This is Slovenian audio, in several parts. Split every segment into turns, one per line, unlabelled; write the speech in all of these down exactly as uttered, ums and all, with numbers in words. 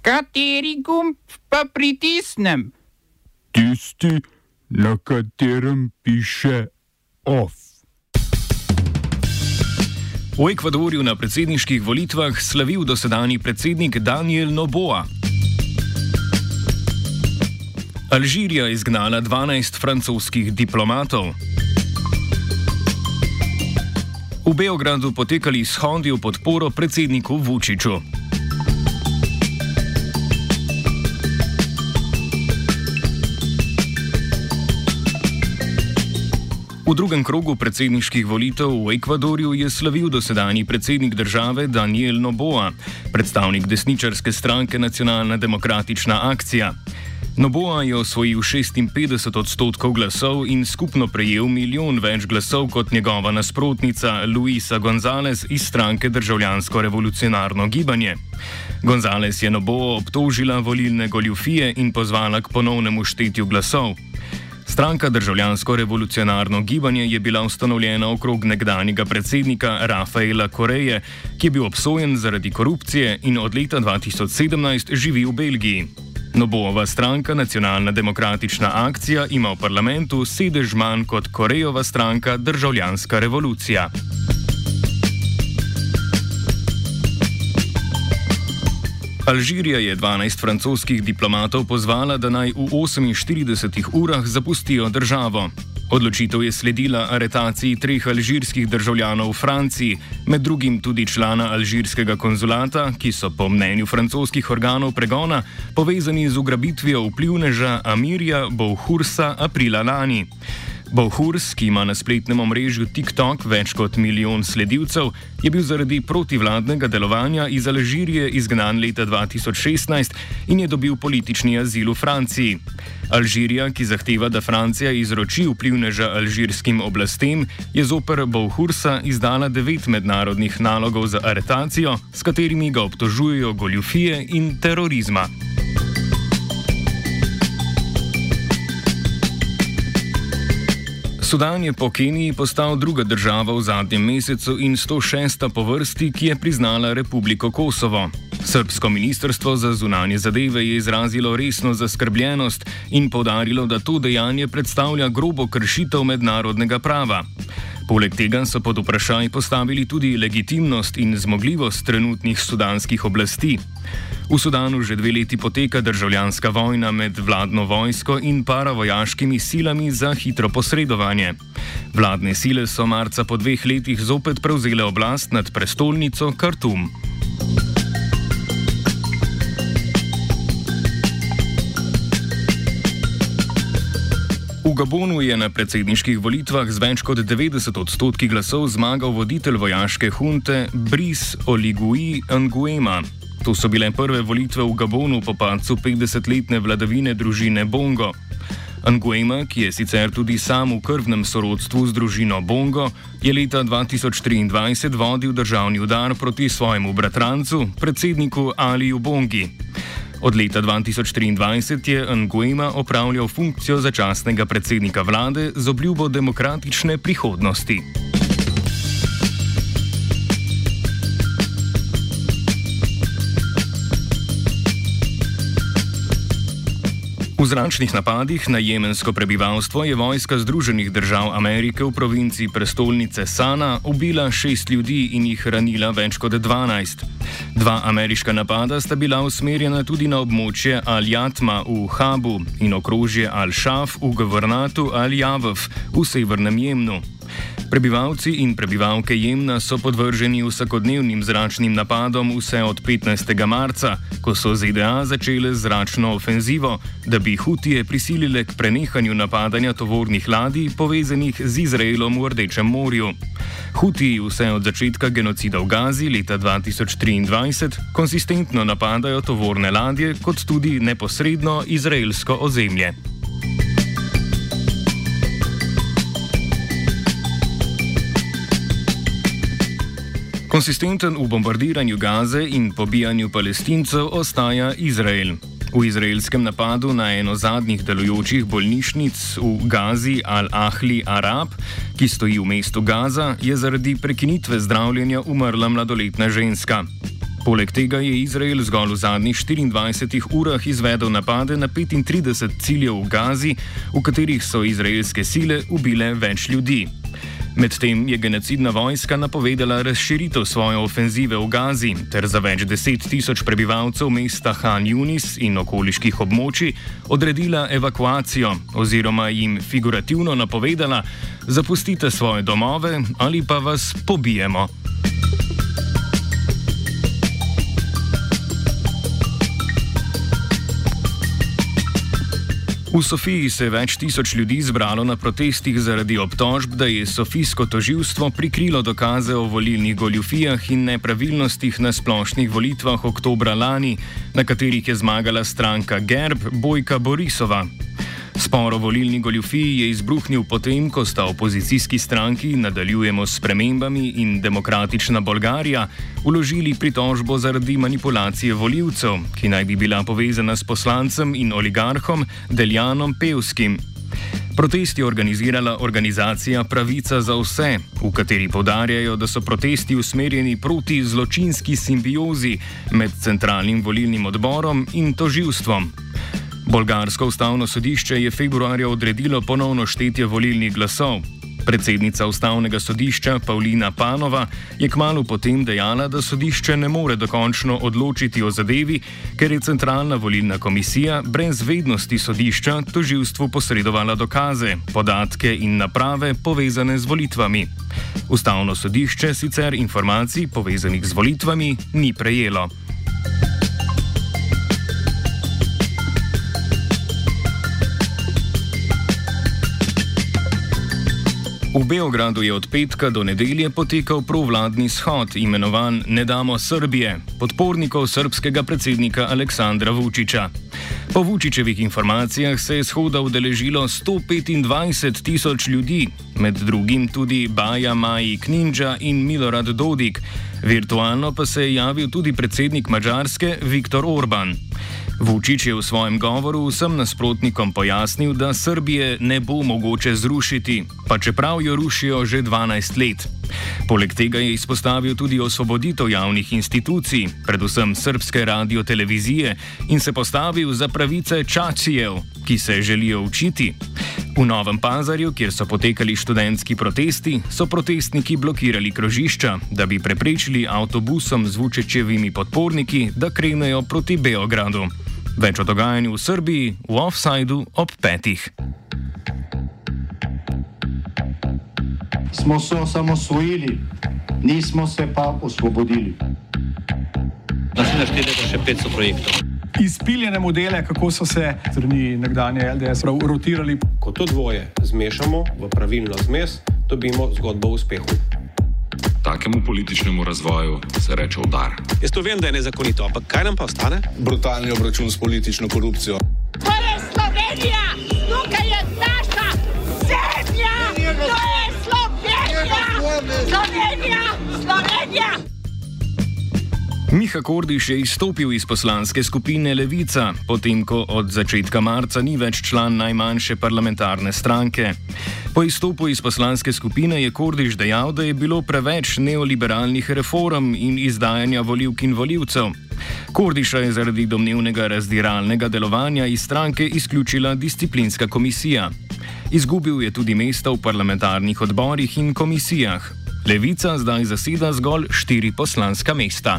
Kateri gumb pa pritisnem?
Tisti, na katerem piše OF.
V Ekvadorju na predsedniških volitvah slavil dosedanji predsednik Daniel Noboa. Alžirija izgnala dvanajst francoskih diplomatov. V Beogradu potekali shodi v podporo predsedniku Vučiću. V drugem krogu predsedniških volitev v Ekvadorju je slavil dosedanji predsednik države Daniel Noboa, predstavnik desničarske stranke Nacionalna demokratična akcija. Noboa je osvojil šestinpetdeset odstotkov glasov in skupno prejel milijon več glasov kot njegova nasprotnica Luisa González iz stranke Državljansko-revolucionarno gibanje. González je Noboa obtožila volilne goljufije in pozvala k ponovnemu štetju glasov. Stranka Državljansko-revolucionarno gibanje je bila ustanovljena okrog nekdanjega predsednika Rafaela Correie, ki je bil obsojen zaradi korupcije in od leta dva tisoč sedemnajst živi v Belgiji. Noboova stranka Nacionalna demokratična akcija ima v parlamentu sedež manj kot Correiova stranka Državljanska revolucija. Alžirija je dvanajst francoskih diplomatov pozvala, da naj v oseminštiridesetih urah zapustijo državo. Odločitev je sledila aretaciji treh alžirskih državljanov v Franciji, med drugim tudi člana alžirskega konzulata, ki so po mnenju francoskih organov pregona povezani z ugrabitvijo vplivneža Amirja Bouhursa aprila lani. Bouhurs, ki ima na spletnem omrežju TikTok več kot milijon sledilcev, je bil zaradi protivladnega delovanja iz Alžirije izgnan leta dva tisoč šestnajst in je dobil politični azil v Franciji. Alžirija, ki zahteva, da Francija izroči vplivneža alžirskim oblastem, je zoper Bouhursa izdala devet mednarodnih nalogov za aretacijo, s katerimi ga obtožujejo goljufije in terorizma. Sudan je po Keniji postal druga država v zadnjem mesecu in sto šesta po vrsti, ki je priznala Republiko Kosovo. Srbsko ministrstvo za zunanje zadeve je izrazilo resno zaskrbljenost in poudarilo, da to dejanje predstavlja grobo kršitev mednarodnega prava. Poleg tega so pod vprašaj postavili tudi legitimnost in zmogljivost trenutnih sudanskih oblasti. V Sudanu že dve leti poteka državljanska vojna med vladno vojsko in paravojaškimi silami za hitro posredovanje. Vladne sile so marca po dveh letih zopet prevzele oblast nad prestolnico Khartoum. V Gabonu je na predsedniških volitvah z več kot devetdeset odstotki glasov zmagal voditelj vojaške hunte Brice Oligui Nguema. To so bile prve volitve v Gabonu po padcu petdesetletne vladavine družine Bongo. Nguema, ki je sicer tudi sam v krvnem sorodstvu z družino Bongo, je leta dva tisoč triindvajset vodil državni udar proti svojemu bratrancu, predsedniku Aliju Bongi. Od leta dva tisoč triindvajset je Nguema opravljal funkcijo začasnega predsednika vlade z obljubo demokratične prihodnosti. V zračnih napadih na jemensko prebivalstvo je vojska Združenih držav Amerike v provinci prestolnice Sana ubila šest ljudi in jih ranila več kot dvanajst. Dva ameriška napada sta bila usmerjena tudi na območje Al-Jatma v Habu in okrožje Al-Šaf v guvernatu Al-Javaf v severnem Jemnu. Prebivalci in prebivalke Jemna so podvrženi vsakodnevnim zračnim napadom vse od petnajstega marca, ko so Z D A začele zračno ofenzivo, da bi Hutije prisilile k prenehanju napadanja tovornih ladij povezanih z Izraelom v Rdečem morju. Hutiji vse od začetka genocida v Gazi leta dva tisoč triindvajset konsistentno napadajo tovorne ladje kot tudi neposredno izraelsko ozemlje. Konsistenten v bombardiranju Gaze in pobijanju Palestincev ostaja Izrael. V izraelskem napadu na eno zadnjih delujočih bolnišnic v Gazi Al-Ahli Arab, ki stoji v mestu Gaza, je zaradi prekinitve zdravljenja umrla mladoletna ženska. Poleg tega je Izrael zgolj v zadnjih štiriindvajsetih urah izvedel napade na petintrideset ciljev v Gazi, v katerih so izraelske sile ubile več ljudi. Medtem je genocidna vojska napovedala razširitev svoje ofenzive v Gazi ter za več deset tisoč prebivalcev mesta Han Yunis in okoliških območij odredila evakuacijo oziroma jim figurativno napovedala: zapustite svoje domove ali pa vas pobijemo. V Sofiji se je več tisoč ljudi zbralo na protestih zaradi obtožb, da je sofijsko tožilstvo prikrilo dokaze o volilnih goljufijah in nepravilnostih na splošnih volitvah oktobra lani, na katerih je zmagala stranka Gerb Bojka Borisova. Spor o volilni goljufiji je izbruhnil potem, ko sta opozicijski stranki Nadaljujemo s spremembami in Demokratična Bolgarija vložili pritožbo zaradi manipulacije volivcev, ki naj bi bila povezana s poslancem in oligarhom Deljanom Pevskim. Protest je organizirala organizacija Pravica za vse, v kateri poudarjajo, da so protesti usmerjeni proti zločinski simbiozi med Centralnim volilnim odborom in tožilstvom. Bolgarsko ustavno sodišče je februarja odredilo ponovno štetje volilnih glasov. Predsednica ustavnega sodišča Pavlina Panova je kmalu potem dejala, da sodišče ne more dokončno odločiti o zadevi, ker je Centralna volilna komisija brez vednosti sodišča tožilstvu posredovala dokaze, podatke in naprave povezane z volitvami. Ustavno sodišče sicer informacij povezanih z volitvami ni prejelo. V Beogradu je od petka do nedelje potekal provladni shod, imenovan Ne damo Srbije, podpornikov srbskega predsednika Aleksandra Vučića. Po Vučićevih informacijah se je shoda udeležilo sto petindvajset tisoč ljudi, med drugim tudi Baja Maji Kninđa in Milorad Dodik. Virtualno pa se je javil tudi predsednik Madžarske Viktor Orban. Vučić je v svojem govoru vsem nasprotnikom pojasnil, da Srbije ne bo mogoče zrušiti, pa čeprav jo rušijo že dvanajst let. Poleg tega je izpostavil tudi osvoboditev javnih institucij, predvsem srbske radiotelevizije, in se postavil za pravice Čačijev, ki se želijo učiti. V Novem Pazarju, kjer so potekali študentski protesti, so protestniki blokirali krožišča, da bi preprečili avtobusom z Vučićevimi podporniki, da krenejo proti Beogradu. Več o dogajanju v Srbiji v Offsideu ob petih.
Smo se osamosvojili, nismo se pa osvobodili.
Naslednje štiri leta še petsto projektov.
Izpiljene modele, kako so se strani nekdanje L D S rotirali.
Ko to dvoje zmešamo v pravilno zmes, dobimo zgodbo o uspehu.
Takemu političnemu razvoju se reče udar.
Jaz to vem, da je nezakonito, ampak kaj nam pa ostane?
Brutalni obračun s politično korupcijo.
To je Slovenija! Tukaj je naša zemlja! To je Slovenija! Slovenija! Slovenija!
Miha Kordiš je izstopil iz poslanske skupine Levica, potem ko od začetka marca ni več član najmanjše parlamentarne stranke. Po izstopu iz poslanske skupine je Kordiš dejal, da je bilo preveč neoliberalnih reform in izdajanja volivk in volivcev. Kordiša je zaradi domnevnega razdiralnega delovanja iz stranke izključila disciplinska komisija. Izgubil je tudi mesta v parlamentarnih odborih in komisijah. Levica zdaj zaseda zgolj štiri poslanska mesta.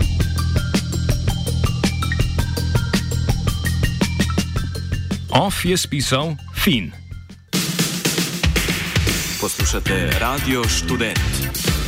Off je spisal Fin.
Poslušate Radio Študent.